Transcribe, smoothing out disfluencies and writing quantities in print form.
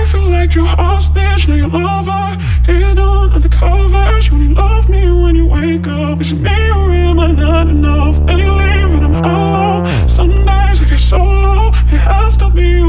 feel like you're hostage, now your lover hidden under covers. You only love me when you wake up. Is it me or am I not enough? Then you leave and I'm hollow. Some days I get so low, it has to be